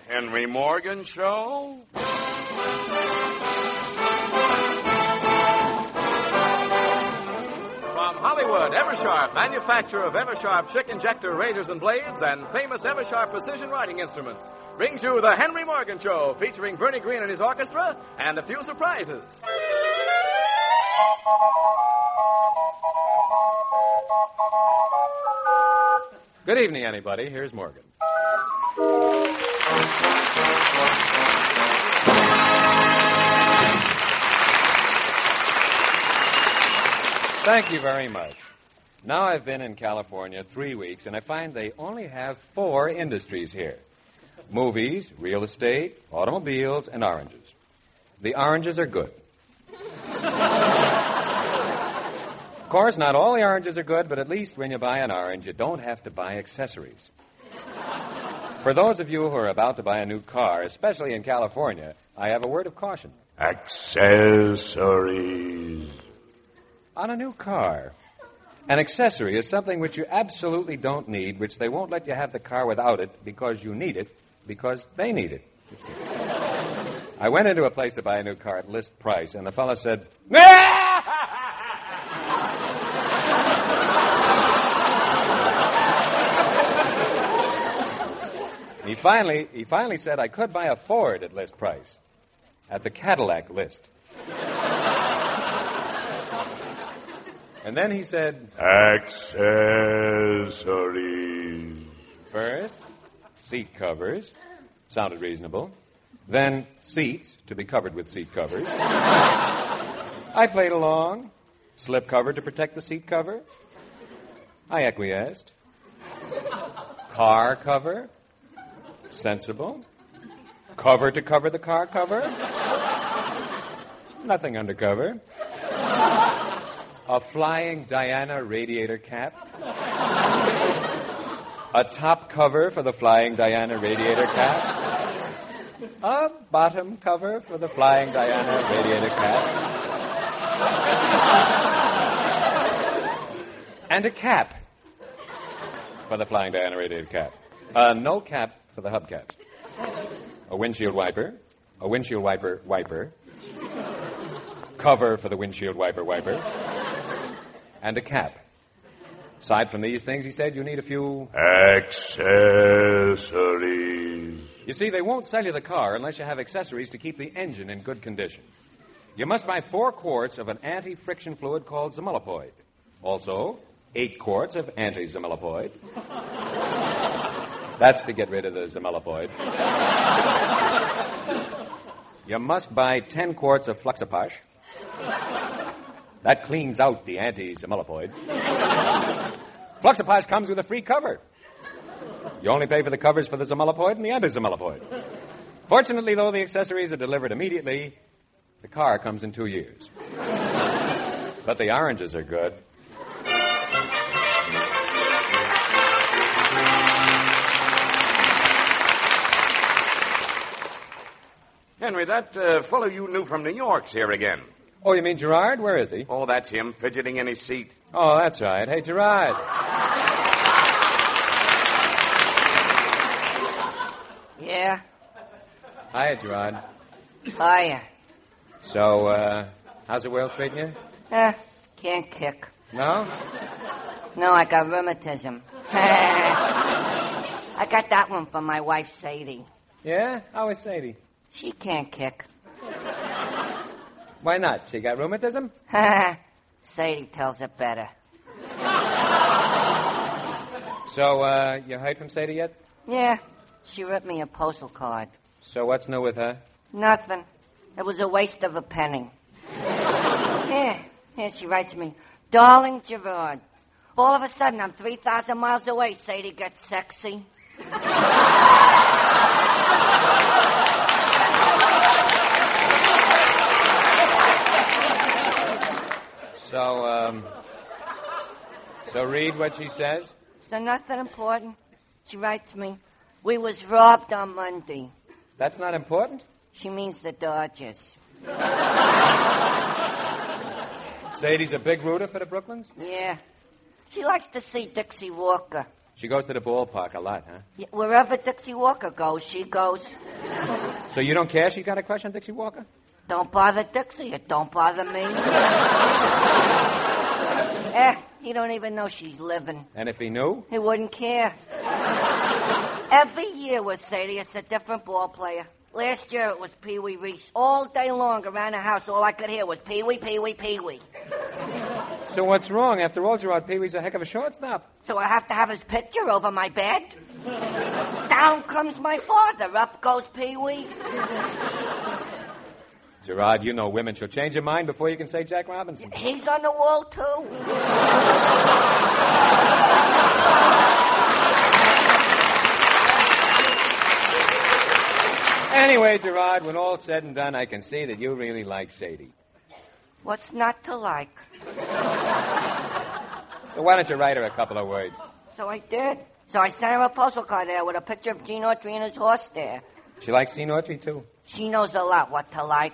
Henry Morgan Show. From Hollywood, Eversharp, manufacturer of Eversharp Chick Injector razors and blades and famous Eversharp precision writing instruments, brings you the Henry Morgan Show, featuring Bernie Green and his orchestra and a few surprises. Good evening, anybody. Here's Morgan. Thank you very much. Now I've been in California 3 weeks, and I find they only have 4 industries here. Movies, real estate, automobiles, and oranges. The oranges are good. Of course, not all the oranges are good, but at least when you buy an orange, you don't have to buy accessories. For those of you who are about to buy a new car, especially in California, I have a word of caution. Accessories. On a new car, an accessory is something which you absolutely don't need, which they won't let you have the car without it because you need it, because they need it. I went into a place to buy a new car at list price, and the fellow said, He finally said I could buy a Ford at list price, at the Cadillac list. And then he said, accessories. First, seat covers. Sounded reasonable. Then, seats to be covered with seat covers. I played along. Slip cover to protect the seat cover. I acquiesced. Car cover. Sensible. Cover to cover the car cover. Nothing undercover. A flying Diana radiator cap. A top cover for the flying Diana radiator cap. A bottom cover for the flying Diana radiator cap. And a cap for the flying Diana radiator cap. No cap for the hubcaps. A windshield wiper. A windshield wiper wiper. Cover for the windshield wiper wiper. And a cap. Aside from these things, he said, you need a few accessories. You see, they won't sell you the car unless you have accessories to keep the engine in good condition. You must buy 4 quarts of an anti-friction fluid called Zamilipoid. Also, 8 quarts of anti-Zamilipoid. That's to get rid of the Zamilipoid. You must buy 10 quarts of Fluxiposh. That cleans out the anti-Zamilipoid. Fluxiposh comes with a free cover. You only pay for the covers for the Zamilipoid and the anti-Zamilipoid. Fortunately, though, the accessories are delivered immediately. The car comes in 2 years. But the oranges are good. Henry, that fellow you knew from New York's here again. Oh, you mean Gerard? Where is he? Oh, that's him, fidgeting in his seat. Oh, that's right. Hey, Gerard. Yeah? Hiya, Gerard. Hiya. So, how's the world treating you? Can't kick. No? No, I got rheumatism. I got that one from my wife, Sadie. Yeah? How is Sadie? She can't kick. Why not? She got rheumatism? Sadie tells it better. So, you heard from Sadie yet? Yeah, she wrote me a postal card. So what's new with her? Nothing. It was a waste of a penny. Yeah, she writes me, Darling Gerard, all of a sudden I'm 3,000 miles away. Sadie gets sexy. So read what she says. So nothing important. She writes me, we was robbed on Monday. That's not important? She means the Dodgers. Sadie's a big rooter for the Brooklyns? Yeah. She likes to see Dixie Walker. She goes to the ballpark a lot, huh? Yeah, wherever Dixie Walker goes, she goes. So you don't care she got a crush on Dixie Walker? Don't bother Dixie. It don't bother me. He don't even know she's living. And if he knew? He wouldn't care. Every year with Sadie, it's a different ball player. Last year it was Pee Wee Reese. All day long around the house, all I could hear was Pee Wee, Pee Wee, Pee Wee. So what's wrong? After all, Gerard, Pee Wee's a heck of a shortstop. So I have to have his picture over my bed? Down comes my father, up goes Pee Wee. Gerard, you know women should change your mind before you can say Jack Robinson. He's on the wall, too. Anyway, Gerard, when all's said and done, I can see that you really like Sadie. What's not to like? So why don't you write her a couple of words? So I did. So I sent her a postal card there with a picture of Gene Autry and his horse there. She likes Gene Autry, too. She knows a lot what to like.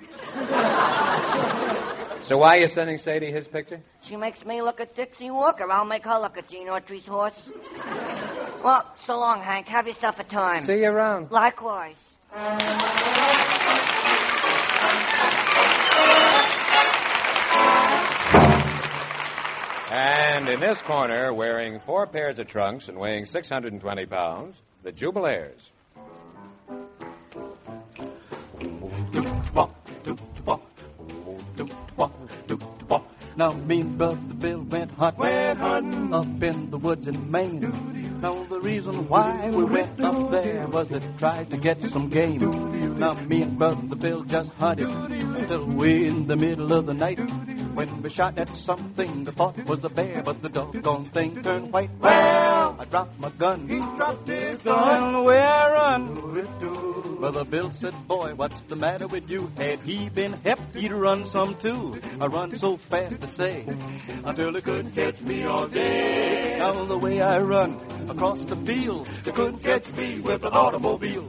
So why are you sending Sadie his picture? She makes me look at Dixie Walker. I'll make her look at Gene Autry's horse. Well, so long, Hank. Have yourself a time. See you around. Likewise. And in this corner, wearing 4 pairs of trunks and weighing 620 pounds, the Jubilaires. Now me and Brother Bill went hunting up in the woods in Maine. Now the reason why we went up there was to try to get some game. Now me and Brother Bill just hunted until way in the middle of the night. When we shot at something, the thought was a bear, but the doggone thing turned white. Well, I dropped my gun. He dropped his gun. And away I run. Brother Bill said, boy, what's the matter with you? Had he been hep, he'd run some too. I run so fast to say, until they couldn't catch me all day. Now the way I run across the field, they couldn't catch me with an automobile.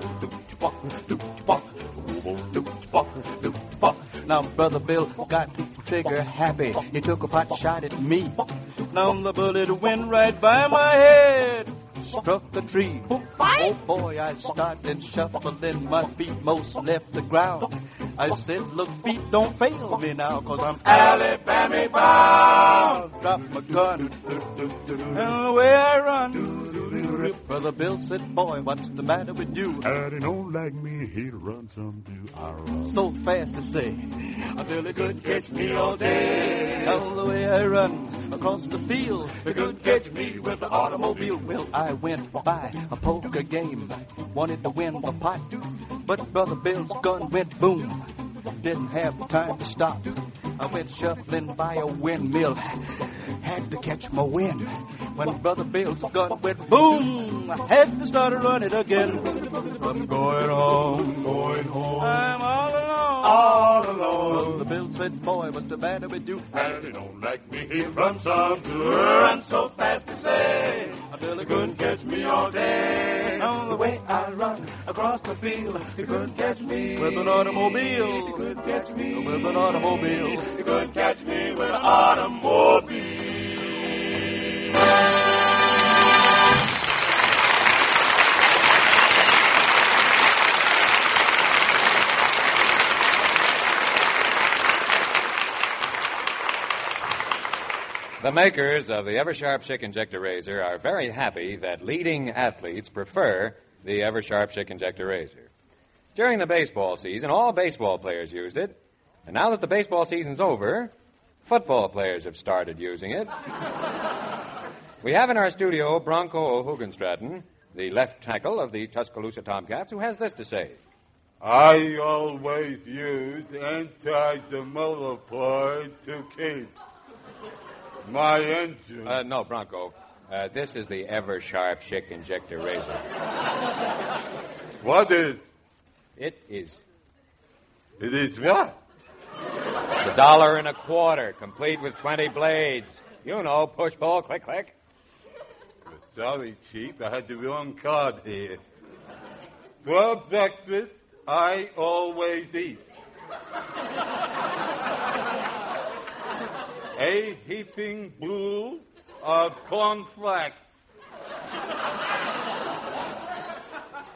Now Brother Bill got trigger happy. He took a pot shot at me. Now the bullet went right by my head. Struck a tree. Oh boy, I started shuffling. My feet most left the ground. I said, look, feet, don't fail me now, 'cause I'm Alabama bound. Drop my gun. And away I run. Brother Bill said, boy, what's the matter with you? Had he don't like me, he'd run some too. I run So fast to say, until they couldn't catch me all day. All the way I run across the field, they couldn't catch me with the automobile. Well, I went by a poker game, wanted to win the pot, but Brother Bill's gun went boom. Didn't have time to stop. I went shuffling by a windmill, had to catch my wind. When Brother Bill's gun went boom, I had to start running again. I'm going home, I'm all alone. Brother Bill said, boy, what's the matter with you? And he don't like me, he'd run some too. Run so fast to say, until they couldn't catch me all day. On the way I run across the field, they couldn't catch me with an automobile. They couldn't catch me with an automobile. They couldn't catch me with an automobile. The makers of the Eversharp Schick Injector Razor are very happy that leading athletes prefer the Eversharp Schick Injector Razor. During the baseball season, all baseball players used it. And now that the baseball season's over, football players have started using it. We have in our studio Bronco Hugenstratton, the left tackle of the Tuscaloosa Tomcats, who has this to say. I always use anti-demullifier to keep my engine. No, Bronco. This is the Eversharp Schick Injector Razor. What is? It is It is what? $1.25, complete with 20 blades. You know, push, pull, click, click. Sorry, Chief, I had the wrong card here. For breakfast, I always eat a heaping bowl of cornflakes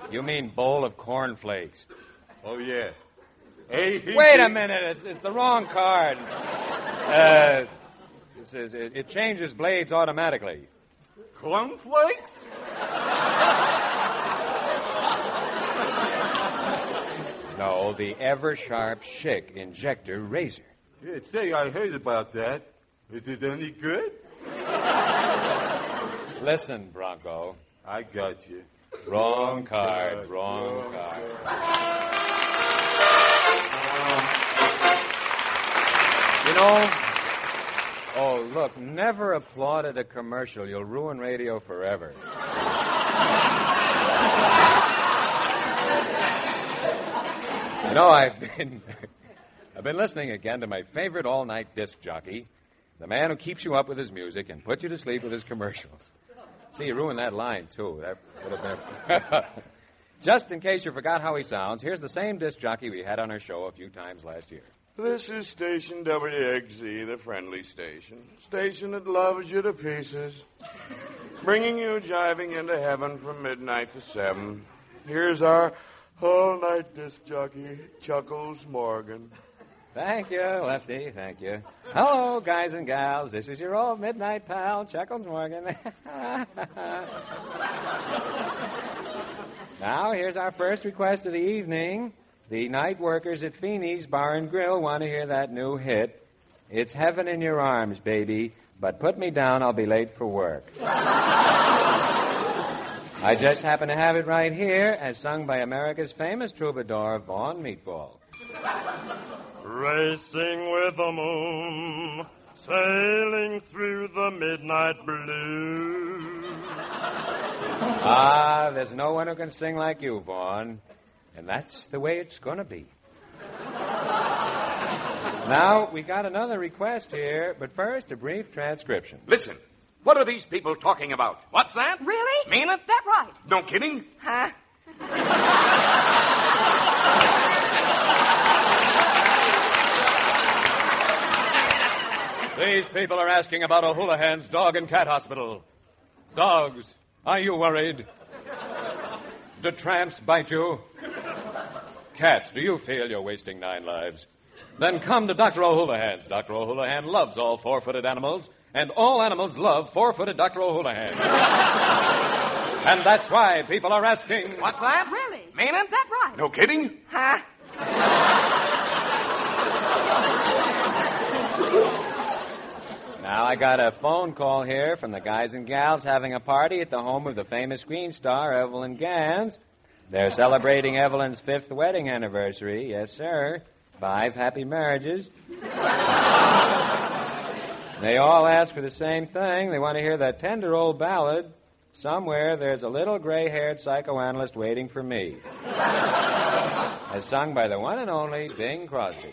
You mean bowl of cornflakes. Oh, yeah. Hey, Wait a minute. It's the wrong card. It changes blades automatically. Cornflakes? No, the Ever-Sharp Schick injector razor. Yeah, say, I heard about that. Is it any good? Listen, Bronco. I got you. Wrong card. Wrong card. You know, oh, look, never applaud at a commercial. You'll ruin radio forever. You know, I've been listening again to my favorite all-night disc jockey, the man who keeps you up with his music and puts you to sleep with his commercials. See, you ruined that line, too. That would have been... Just in case you forgot how he sounds, here's the same disc jockey we had on our show a few times last year. This is station WXZ, the friendly station. Station that loves you to pieces. Bringing you jiving into heaven from midnight to 7. Here's our all-night disc jockey, Chuckles Morgan. Thank you, Lefty, thank you. Hello, guys and gals. This is your old midnight pal, Chuckles Morgan. Now, here's our first request of the evening. The night workers at Feeney's Bar and Grill want to hear that new hit. It's Heaven in Your Arms, baby, but put me down, I'll be late for work. I just happen to have it right here, as sung by America's famous troubadour, Vaughn Meatball. Racing with the moon, sailing through the midnight blue. Ah, there's no one who can sing like you, Vaughn. And that's the way it's going to be. Now, we got another request here, but first, a brief transcription. Listen, what are these people talking about? What's that? Really? Mean it? That right? No kidding? Huh? These people are asking about O'Houlihan's dog and cat hospital. Dogs, are you worried? Do tramps bite you? Cats, do you feel you're wasting 9 lives? Then come to Dr. O'Houlihan's. Dr. O'Houlihan loves all 4-footed animals, and all animals love 4-footed Dr. O'Houlihan. And that's why people are asking... What's that? Really? Mean it? That right? No kidding? Huh? Now, I got a phone call here from the guys and gals having a party at the home of the famous screen star, Evelyn Gans. They're celebrating Evelyn's 5th wedding anniversary. Yes, sir. 5 happy marriages. They all ask for the same thing. They want to hear that tender old ballad, Somewhere There's a Little Gray-Haired Psychoanalyst Waiting for Me, as sung by the one and only Bing Crosby.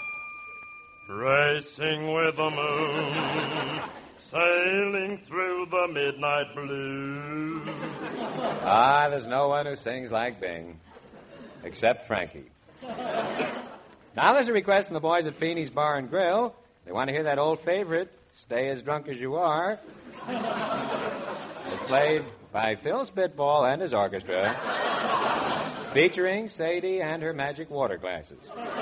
Racing with the moon, sailing through the midnight blue. Ah, there's no one who sings like Bing, except Frankie. Now there's a request from the boys at Feeney's Bar and Grill. They want to hear that old favorite, Stay As Drunk As You Are. It's played by Phil Spitball and his orchestra, featuring Sadie and her magic water glasses.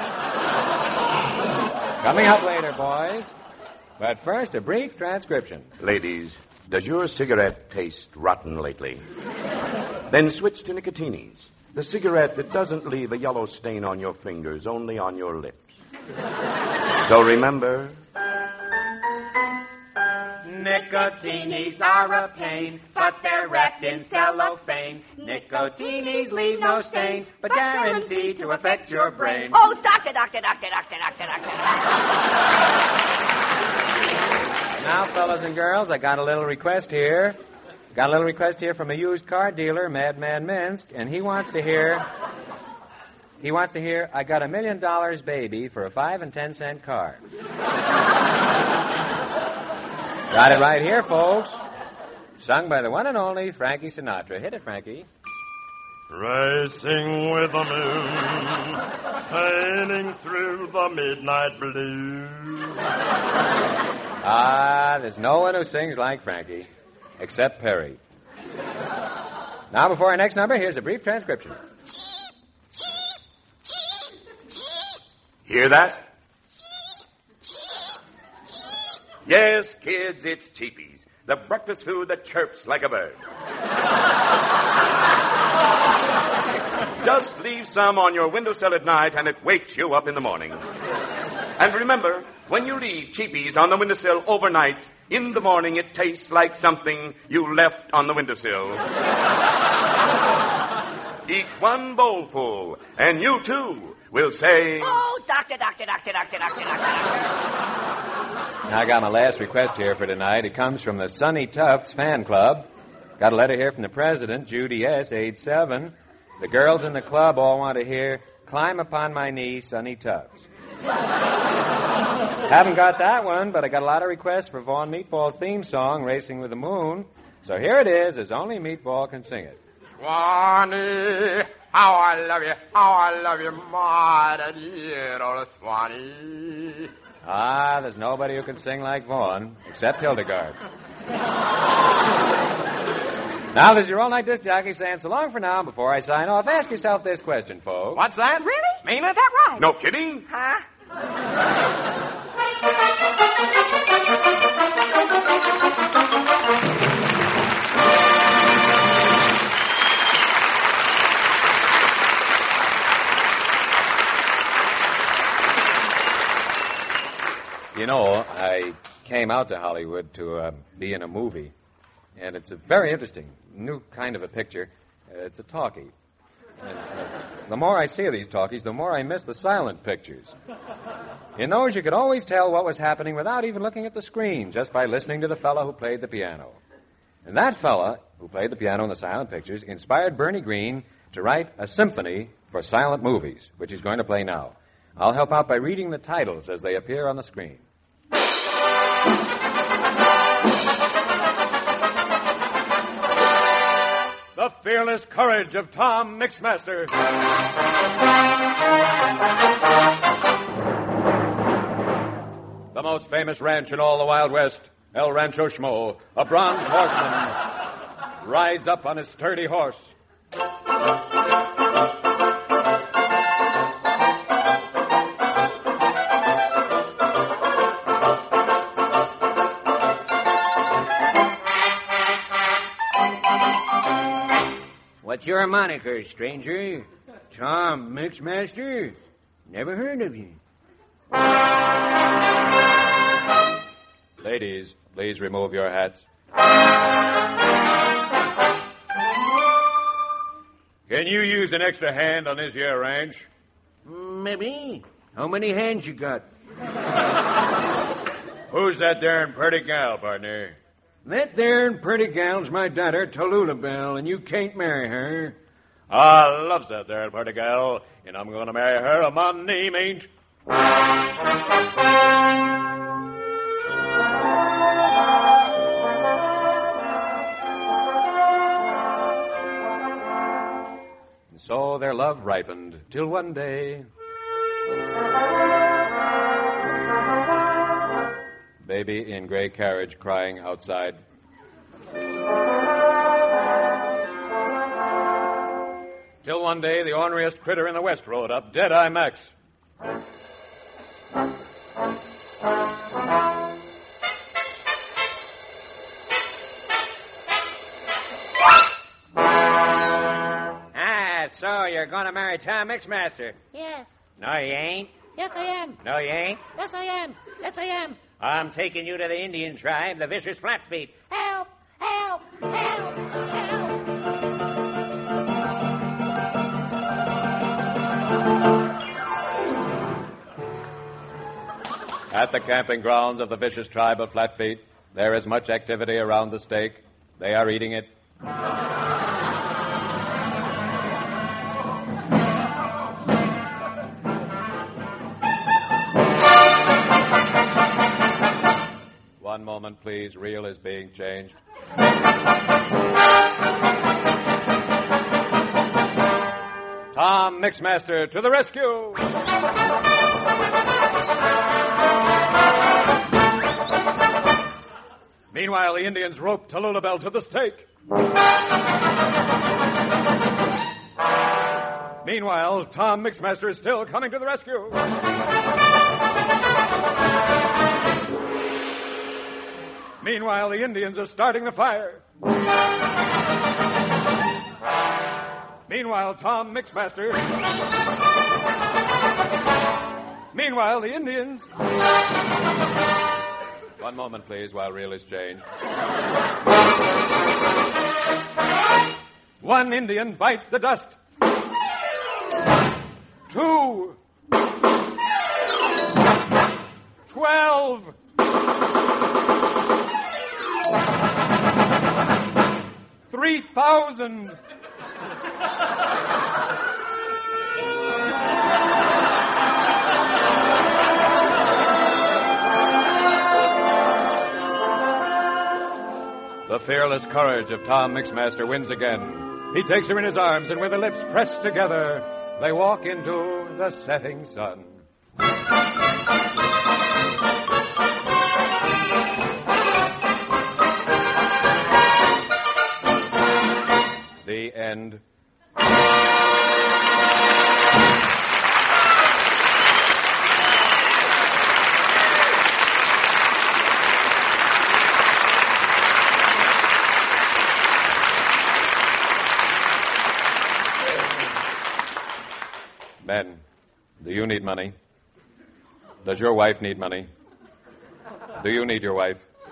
Coming up later, boys. But first, a brief transcription. Ladies, does your cigarette taste rotten lately? Then switch to Nicotini's, the cigarette that doesn't leave a yellow stain on your fingers, only on your lips. So remember... Nicotinis are a pain, but they're wrapped in cellophane. Nicotinis leave no stain, but guarantee to affect your brain. Oh, doctor. Now, fellas and girls, I got a little request here. Got a little request here from a used car dealer, Madman Minsk, and he wants to hear, I got $1 million, baby, for a 5 and 10 cent car. Got it right here, folks. Sung by the one and only Frankie Sinatra. Hit it, Frankie. Racing with the moon, sailing through the midnight blue. Ah, there's no one who sings like Frankie, except Perry. Now, before our next number, here's a brief transcription. Hear that? Yes, kids, it's Cheapies, the breakfast food that chirps like a bird. Just leave some on your windowsill at night and it wakes you up in the morning. And remember, when you leave Cheapies on the windowsill overnight, in the morning it tastes like something you left on the windowsill. Eat one bowlful, and you too will say, Oh, doctor. I got my last request here for tonight. It comes from the Sonny Tufts fan club. Got a letter here from the president, Judy S., age 7. The girls in the club all want to hear, Climb Upon My Knee, Sonny Tufts. Haven't got that one, but I got a lot of requests for Vaughn Meatball's theme song, Racing with the Moon. So here it is, as only Meatball can sing it. Swanee, how I love you, my dear old Swanee. Ah, there's nobody who can sing like Vaughn, except Hildegard. Now, this is your all-night disc jockey saying so long for now. Before I sign off, ask yourself this question, folks. What's that? Really? Mean it? That right? no kidding? Huh? You know, I came out to Hollywood to be in a movie, and it's a very interesting, new kind of a picture. It's a talkie. And, the more I see of these talkies, the more I miss the silent pictures. In those, you could always tell what was happening without even looking at the screen, just by listening to the fellow who played the piano. And that fella who played the piano in the silent pictures inspired Bernie Green to write a symphony for silent movies, which he's going to play now. I'll help out by reading the titles as they appear on the screen. The Fearless Courage of Tom Mixmaster. The most famous ranch in all the Wild West, El Rancho Schmo, a bronze horseman, rides up on his sturdy horse. What's your moniker, stranger? Tom Mixmaster? Never heard of you. Ladies, please remove your hats. Can you use an extra hand on this here ranch? Maybe. How many hands you got? Who's that darn pretty gal, partner? That there pretty gal's my daughter, Tallulah Bell, and you can't marry her. I loves that there pretty gal, and I'm going to marry her, and my name ain't... And so their love ripened, till one day... Baby in gray carriage crying outside. Till one day, the orneriest critter in the West rode up, Deadeye Max. Ah, so you're going to marry Tom Mixmaster? Yes. No, you ain't. Yes, I am. No, you ain't. Yes, I am. Yes, I am. I'm taking you to the Indian tribe, the Vicious Flatfeet. Help! Help! Help! Help! At the camping grounds of the vicious tribe of Flatfeet, there is much activity around the steak. They are eating it. One moment, please. Reel is being changed. Tom Mixmaster to the rescue! Meanwhile, the Indians rope Tallulah Bell to the stake. Meanwhile, Tom Mixmaster is still coming to the rescue. Meanwhile, the Indians are starting the fire. Meanwhile, Tom Mixmaster. Meanwhile, the Indians. One moment, please, while reel is changed. One Indian bites the dust. 2. 12. 3,000. The fearless courage of Tom Mixmaster wins again. He takes her in his arms, and with their lips pressed together, they walk into the setting sun. The end. Men, do you need money? Does your wife need money? Do you need your wife?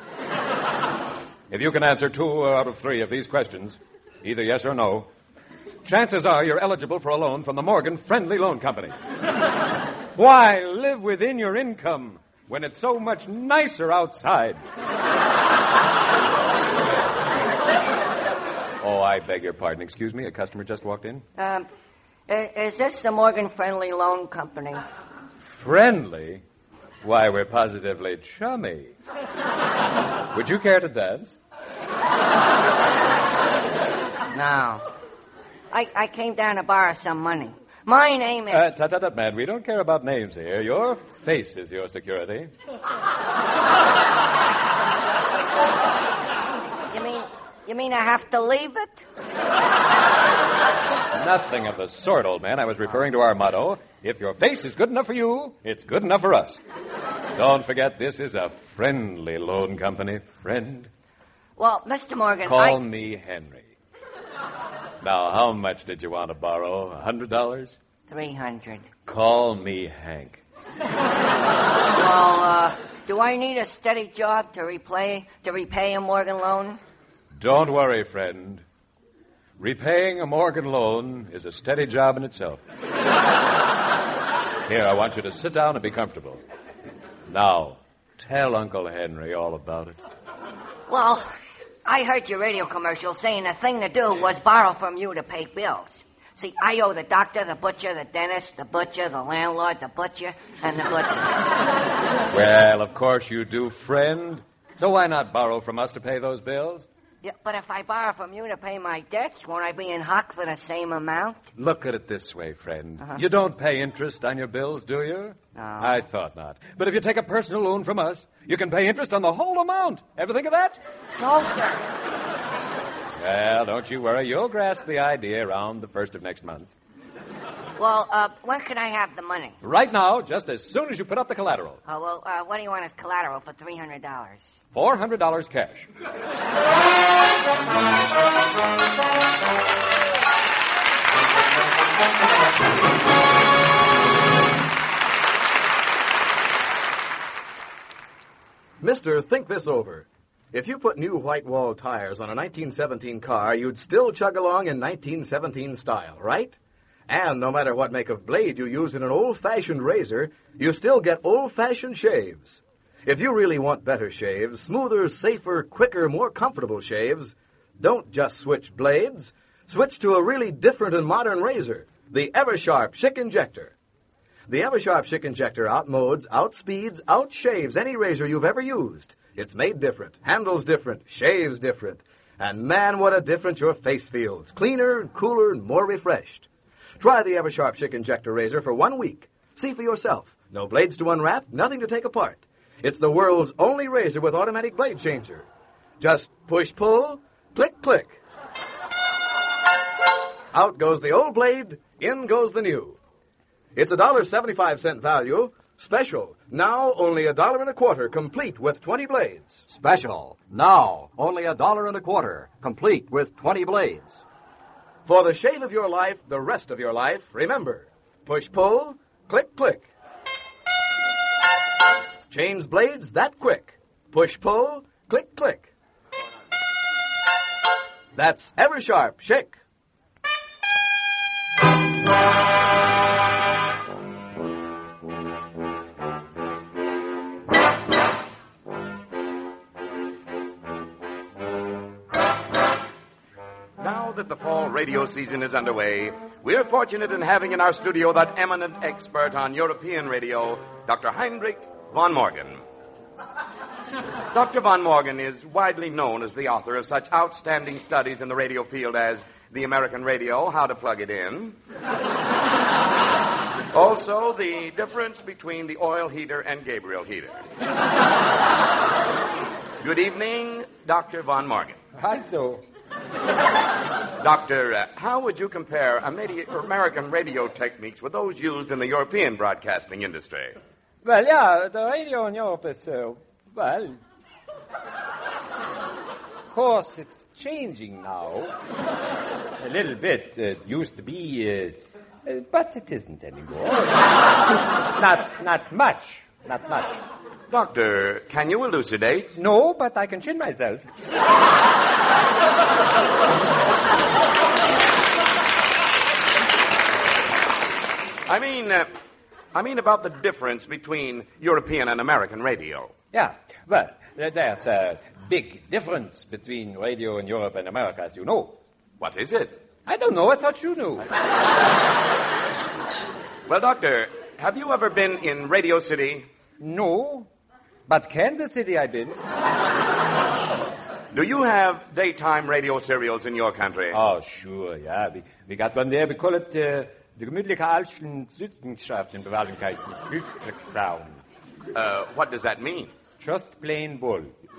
If you can answer 2 out of 3 of these questions, either yes or no, chances are you're eligible for a loan from the Morgan Friendly Loan Company. Why live within your income when it's so much nicer outside? Oh, I beg your pardon. Excuse me, a customer just walked in. Is this the Morgan Friendly Loan Company? Friendly? Why, we're positively chummy. Would you care to dance? No. I came down to borrow some money. My name is... Tut, man, we don't care about names here. Your face is your security. You mean I have to leave it? Nothing of the sort, old man. I was referring to our motto, if your face is good enough for you, it's good enough for us. Don't forget, this is a friendly loan company, friend. Well, Mr. Morgan, Call me Henry. Now, how much did you want to borrow? $100? 300. Call me Hank. Well, do I need a steady job to repay a Morgan loan? Don't worry, friend. Repaying a Morgan loan is a steady job in itself. Here, I want you to sit down and be comfortable. Now, tell Uncle Henry all about it. Well, I heard your radio commercial saying the thing to do was borrow from you to pay bills. See, I owe the doctor, the butcher, the dentist, the butcher, the landlord, the butcher, and the butcher. Well, of course you do, friend. So why not borrow from us to pay those bills? Yeah, but if I borrow from you to pay my debts, won't I be in hock for the same amount? Look at it this way, friend. You don't pay interest on your bills, do you? No. I thought not. But if you take a personal loan from us, you can pay interest on the whole amount. Ever think of that? No, sir. Well, don't you worry. You'll grasp the idea around the 1st of next month. Well, when can I have the money? Right now, just as soon as you put up the collateral. Oh, well, what do you want as collateral for $300? $400 cash. Mister, think this over. If you put new white wall tires on a 1917 car, you'd still chug along in 1917 style, right? And no matter what make of blade you use in an old-fashioned razor, you still get old-fashioned shaves. If you really want better shaves, smoother, safer, quicker, more comfortable shaves, don't just switch blades. Switch to a really different and modern razor, the Eversharp Schick Injector. The Eversharp Schick Injector outmodes, outspeeds, outshaves any razor you've ever used. It's made different, handles different, shaves different. And man, what a difference your face feels. Cleaner, cooler, and more refreshed. Try the Eversharp Schick Injector razor for 1 week. See for yourself. No blades to unwrap, nothing to take apart. It's the world's only razor with automatic blade changer. Just push-pull, click-click. Out goes the old blade, in goes the new. It's $1.75 value, special. Now only $1.25, complete with 20 blades. Special. Now only $1.25, complete with 20 blades. For the shave of your life, the rest of your life, remember, push-pull, click-click. Change blades that quick. Push-pull, click-click. That's Eversharp Chic. Now that the fall radio season is underway, we're fortunate in having in our studio that eminent expert on European radio, Dr. Heinrich von Morgen. Dr. von Morgen is widely known as the author of such outstanding studies in the radio field as The American Radio, How to Plug It In. Also, the difference between the oil heater and Gabriel heater. Good evening, Dr. von Morgen. Also. Doctor, how would you compare American radio techniques with those used in the European broadcasting industry? Well, yeah, the radio in Europe is, well, of course, it's changing now. A little bit. It used to be, but it isn't anymore. Not much. Not much. Doctor, can you elucidate? No, but I can chin myself. I mean about the difference between European and American radio. Yeah, well, there's a big difference between radio in Europe and America, as you know. What is it? I don't know. I thought you knew. Well, Doctor, have you ever been in Radio City? No, but Kansas City I've been. Do you have daytime radio serials in your country? Oh, sure, yeah. We got one there. We call it the gemütliche Alschen Südenschaft in Bewahrlichkeit mit Glücklichtraum. What does that mean? Just plain bull.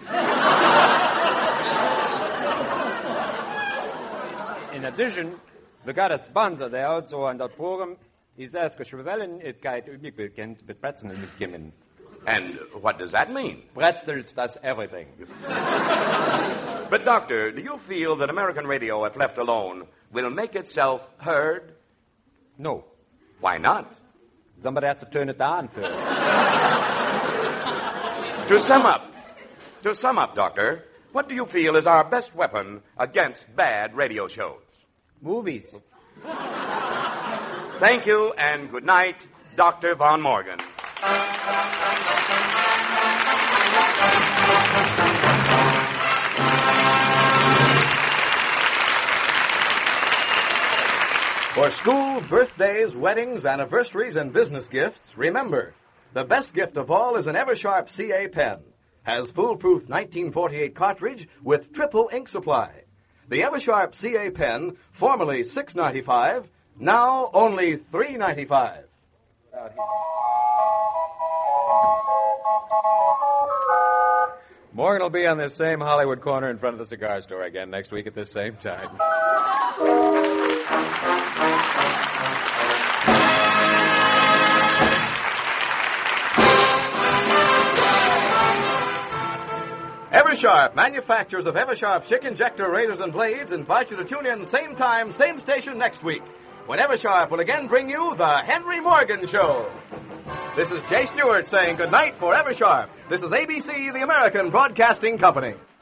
In addition, we got a sponsor there also on that program. He says, geschwellen, it geht üblich bekannt mit Brezeln mitgenommen. And what does that mean? Pretzels does everything. But, Doctor, do you feel that American radio, if left alone, will make itself heard? No. Why not? Somebody has to turn it on first. To sum up, Doctor, what do you feel is our best weapon against bad radio shows? Movies. Thank you, and good night, Dr. von Morgen. For school, birthdays, weddings, anniversaries, and business gifts, remember, the best gift of all is an Eversharp CA pen. Has foolproof 1948 cartridge with triple ink supply. The Eversharp CA pen, formerly $6.95, now only $3.95. Morgan will be on this same Hollywood corner in front of the cigar store again next week at this same time. Eversharp, manufacturers of Eversharp Chic Injector razors and blades, invite you to tune in same time, same station next week, when Eversharp will again bring you the Henry Morgan Show. This is Jay Stewart saying good night for Eversharp. This is ABC, the American Broadcasting Company.